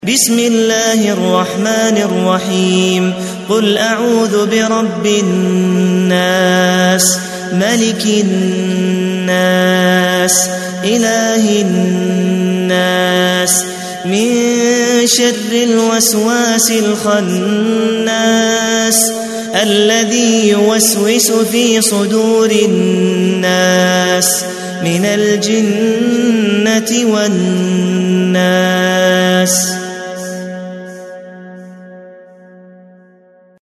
بسم الله الرحمن الرحيم قل أعوذ برب الناس ملك الناس إله الناس من شر الوسواس الخناس الذي يوسوس في صدور الناس من الجنة والناس.